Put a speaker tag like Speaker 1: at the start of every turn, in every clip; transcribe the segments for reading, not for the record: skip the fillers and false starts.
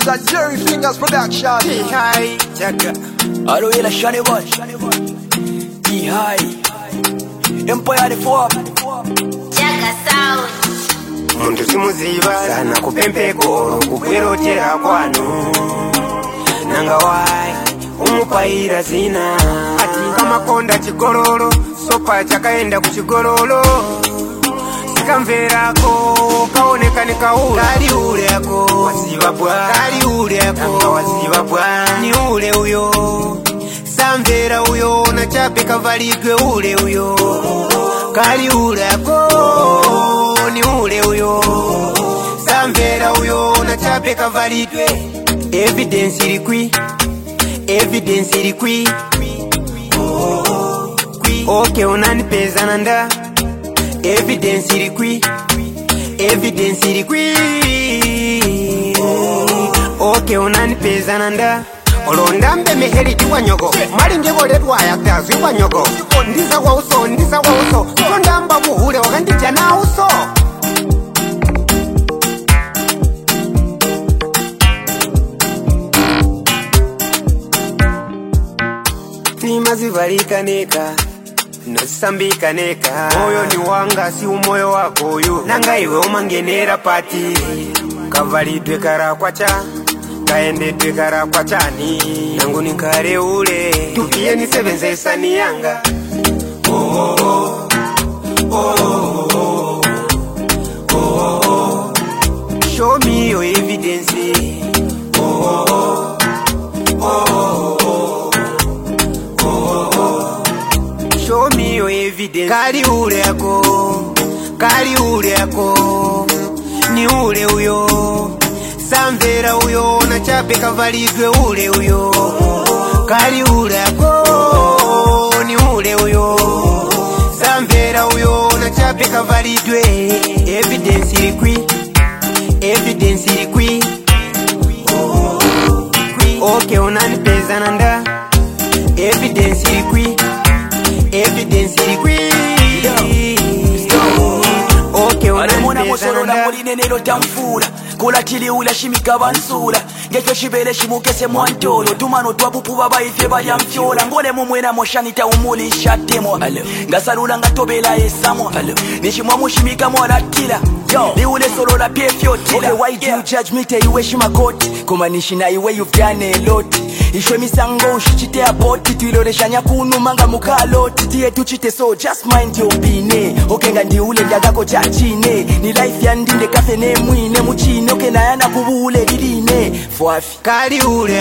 Speaker 1: This is Jerry Fingers Production.
Speaker 2: High, Jagga.
Speaker 3: Aloe Shani Boy. High. Empire the four.
Speaker 4: Jagga Sound.
Speaker 2: Muntu simuziva sana kupempeko kukwirotera kwanu nanga wai umupaira zina ati kama konda chigororo sopa chakaenda kuchigororo sikamverako kaonekane kaula kali ule yako waziva bwa kali ule yako waziva bwa ni ule uyo samvera uyo na chape kavalidwe ule uyo kali ule yako ni ule uyo samvera uyo na chape kavalidwe evidence ilikwi evidence ilikwi okay unanipeza nanda evidence ilikwi evidence ilikwi okay unanipeza nanda olonda mbeme heliti wanyoko mali ndibole twaya tazi wanyoko ndiza wa uso ondamba buhule wakandija na uso nimazivalika neka nosambika neka moyo ni wanga si umoyo wako uyu nanga iwe umangenera pati kavalidwe kara kwacha kaendedwe kara kwachani nangu nikare ule tupiye nisebenzesa ni yanga show me your evidence show me your evidence kali ule yako ni ule uyo samvera uyo na chape kavalidwe ule uyo kali ule yako ni ule uyo samvera uyo na chape kavalidwe evidence ilikwi evidence ilikwi okay unanipeza nanda evidence ilikwi evidence ilikwi okay unanipeza nanda
Speaker 3: mulinenero tamfura kola chili ula shimika bansula ngecho shibele shimukese mwantolo tumano twapupu babaifye bayamfyola ngole mumwena moshanita umulisha temo ngasalula ngatobela esamo nishimwa mushimika mwalatila liule solo la piefyo tila okay, why do you judge me te iwe shimakoti kumanishi na iwe you've done a lot ishwe misango ushikite aboti tuiloreshanya kunumanga mukaloti tiye tuchite so just mind your bine okay ngandi ule ndagako chachine ni life ya ndinde kafe ne mwine muchine okay nayana kubule liline fwafi
Speaker 2: kali ule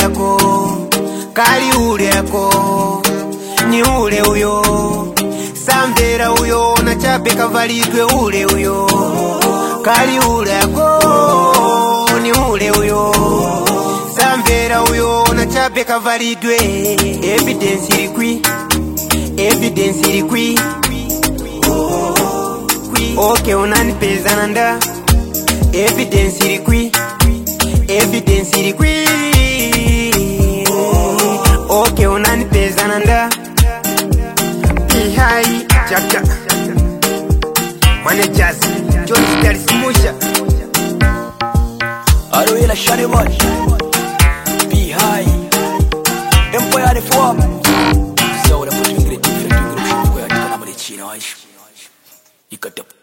Speaker 2: yako ni ule uyo samvera uyo na chape kavalidwe ule uyo kali ule yako ni ule uyo samvera uyo na chape kavalidwe evidence ilikwi evidence ilikwi okay unanipeza nanda evidence ilikwi evidence ilikwi okay unanipeza nanda High, Jagga. Mane Jazzy John Stars Musha
Speaker 3: Aloe Shani Boy. High. Empire the four. So the put in the different group where I can chino. You got up.